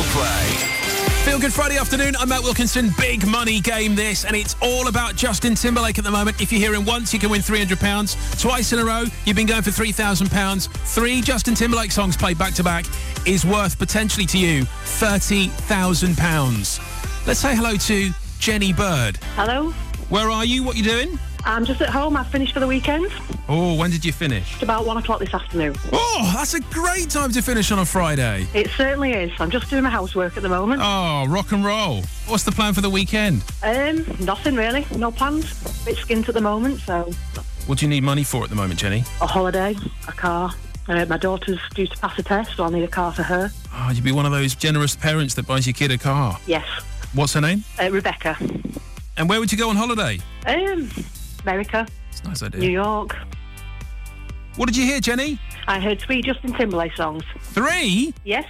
Play. Feel Good Friday afternoon. I'm Matt Wilkinson. Big money game this, and it's all about Justin Timberlake at the moment. If you hear him once, you can win £300. Twice in a row, you've been going for £3,000. 3 Justin Timberlake songs played back to back is worth potentially to you £30,000. Let's say hello to Jenny Bird. Hello. Where are you? What are you doing? I'm just at home. I've finished for the weekend. Oh, when did you finish? It's about 1 o'clock this afternoon. Oh, that's a great time to finish on a Friday. It certainly is. I'm just doing my housework at the moment. Oh, rock and roll. What's the plan for the weekend? Nothing really. No plans. A bit skint at the moment, so... What do you need money for at the moment, Jenny? A holiday, a car. My daughter's due to pass a test, so I'll need a car for her. Oh, you'd be one of those generous parents that buys your kid a car. Yes. What's her name? Rebecca. And where would you go on holiday? America. It's a nice idea. New York. What did you hear, Jenny? I heard 3 Justin Timberlake songs. 3? Yes.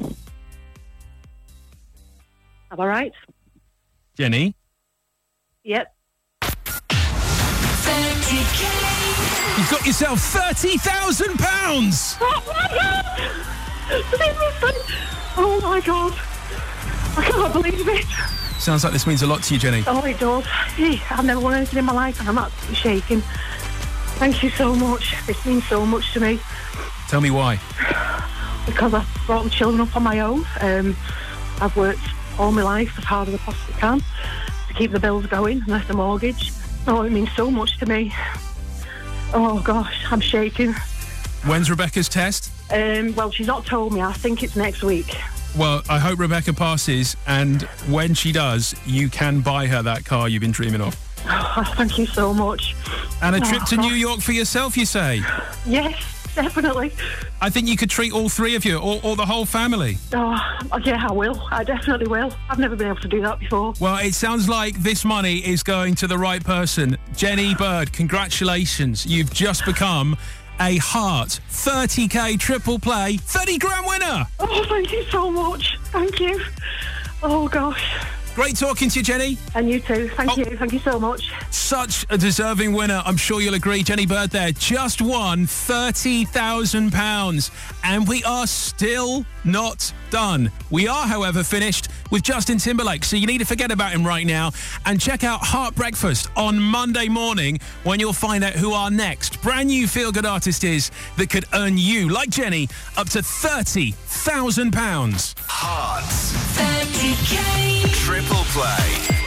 Am I right? Jenny? Yep. 30K. You've got yourself £30,000! Oh my God. I can't believe it. Sounds like this means a lot to you, Jenny. Oh, it does. I've never won anything in my life and I'm absolutely shaking. Thank you so much. This means so much to me. Tell me why. Because I've brought the children up on my own. I've worked all my life as hard as I possibly can to keep the bills going and left the mortgage. Oh, it means so much to me. Oh, gosh, I'm shaking. When's Rebecca's test? Well, she's not told me. I think it's next week. Well, I hope Rebecca passes, and when she does, you can buy her that car you've been dreaming of. Oh, thank you so much. And a trip to God. New York for yourself, you say? Yes, definitely. I think you could treat all 3 of you, or the whole family. Oh, yeah, I will. I definitely will. I've never been able to do that before. Well, it sounds like this money is going to the right person. Jenny Bird, congratulations. You've just become a Heart 30K triple play 30 grand winner. Oh, thank you so much. Thank you. Oh, gosh. Great talking to you, Jenny. And you too. Thank you. Thank you so much. Such a deserving winner. I'm sure you'll agree. Jenny Bird there just won £30,000. And we are still not done. We are, however, finished with Justin Timberlake. So you need to forget about him right now and check out Heart Breakfast on Monday morning when you'll find out who our next brand new feel-good artist is that could earn you, like Jenny, up to £30,000. Hearts. 30K. Triple Play.